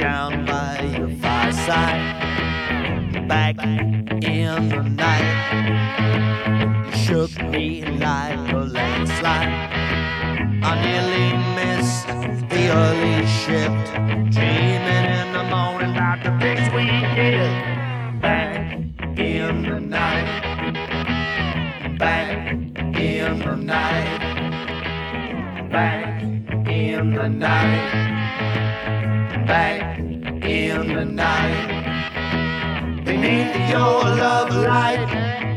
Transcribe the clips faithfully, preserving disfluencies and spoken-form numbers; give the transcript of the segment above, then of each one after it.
down by your fireside, back in the night. You shook me like a landslide. I nearly missed the early shift, dreaming in the morning about the things we did. Back in the night, back in the night, back in the night, back in the night, beneath your love light.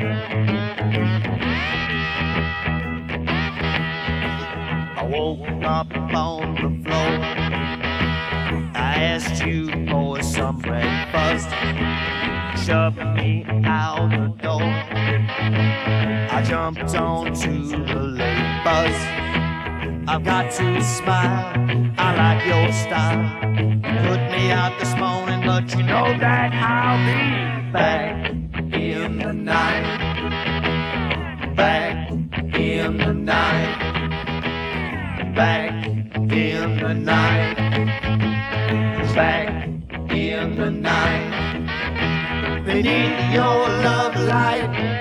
I woke up on the floor. I asked you for some breakfast, shoved me out the door. I jumped onto the late bus. I've got to smile, I like your style. Put me out this morning, but you know that I'll be back in the night, back in the night, back in the night, back in the night, beneath your love light.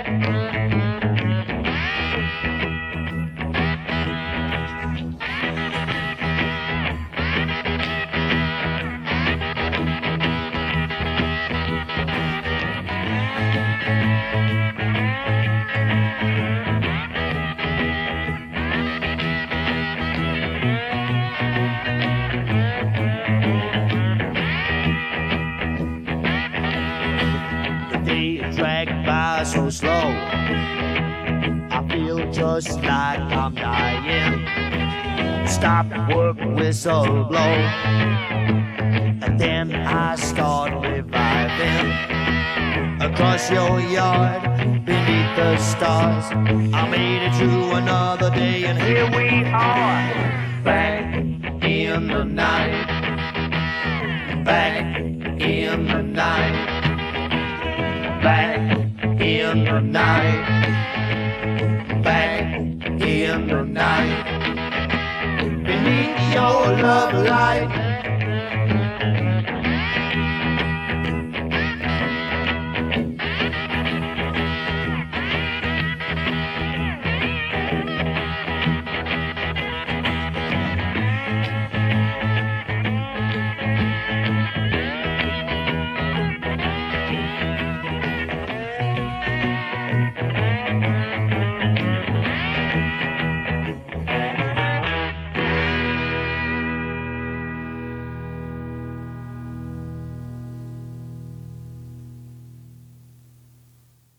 Dragged by so slow, I feel just like I'm dying. Stop work, whistle blow, and then I start reviving. Across your yard, beneath the stars, I made it through another day, and here we are, back in the night, back in the night, back in the night, back in the night, beneath your love light.